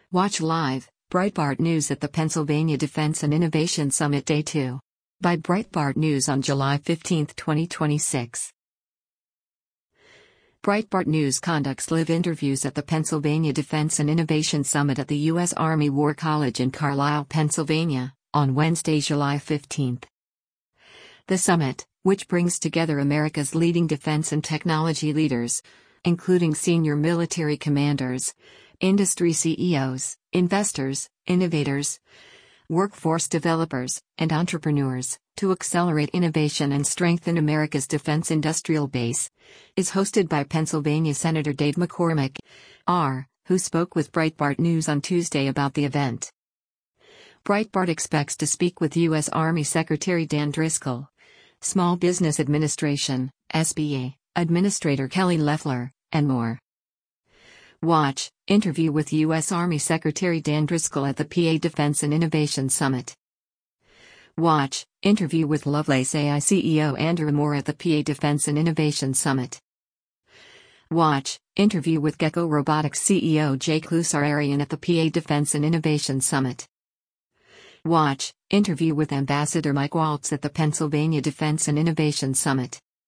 Watch live, Breitbart News at the Pennsylvania Defense and Innovation Summit Day 2. By Breitbart News on July 15, 2026. Breitbart News conducts live interviews at the Pennsylvania Defense and Innovation Summit at the U.S. Army War College in Carlisle, Pennsylvania, on Wednesday, July 15. The summit, which brings together America's leading defense and technology leaders, including senior military commanders, industry CEOs, investors, innovators, workforce developers, and entrepreneurs, to accelerate innovation and strengthen America's defense industrial base, is hosted by Pennsylvania Senator Dave McCormick, R., who spoke with Breitbart News on Tuesday about the event. Breitbart expects to speak with U.S. Army Secretary Dan Driscoll, Small Business Administration, SBA, Administrator Kelly Loeffler, and more. Watch, interview with U.S. Army Secretary Dan Driscoll at the PA Defense and Innovation Summit. Watch, interview with Lovelace AI CEO Andrew Moore at the PA Defense and Innovation Summit. Watch, interview with Gecko Robotics CEO Jake Lusararian at the PA Defense and Innovation Summit. Watch, interview with Ambassador Mike Waltz at the Pennsylvania Defense and Innovation Summit.